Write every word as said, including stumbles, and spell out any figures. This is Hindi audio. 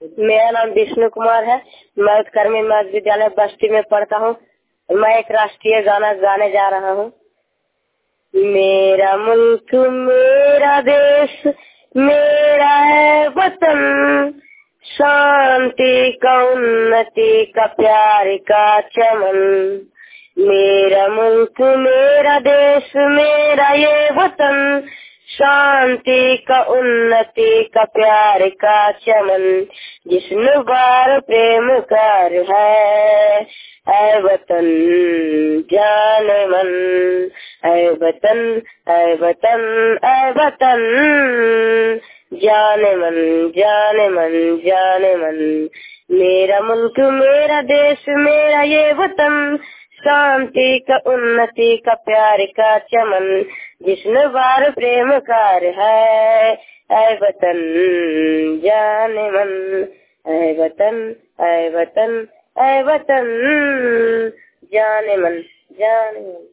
मेरा नाम विष्णु कुमार है। मैं उत्कर्मी मध्य विद्यालय बस्ती में पढ़ता हूँ। मैं एक राष्ट्रीय गाना गाने जा रहा हूँ। मेरा मुल्क मेरा देश मेरा है वतन, शांति का उन्नति का प्यार का चमन। मेरा मुल्क मेरा देश मेरा ये वतन, शांति का उन्नति का प्यार का चमन। जिसमें बार प्रेम कर है ऐ वतन जान मन, ऐ वतन ऐ वतन ऐ वतन जाने मन जाने मन जाने मन। मेरा मुल्क मेरा देश मेरा ये वतन, शांति का उन्नति का प्यार का चमन। जिसने बार प्रेम कार है ऐ वतन जाने मन, ऐ वतन ऐ वतन ऐ वतन जाने मन जाने मन।